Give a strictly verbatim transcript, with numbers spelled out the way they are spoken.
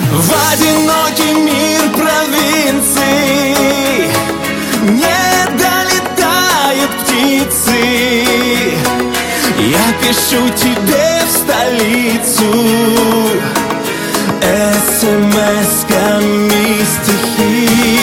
В одинокий мир провинций не долетают птицы. Я пишу тебе в столицу эс эм эс-ками стихи.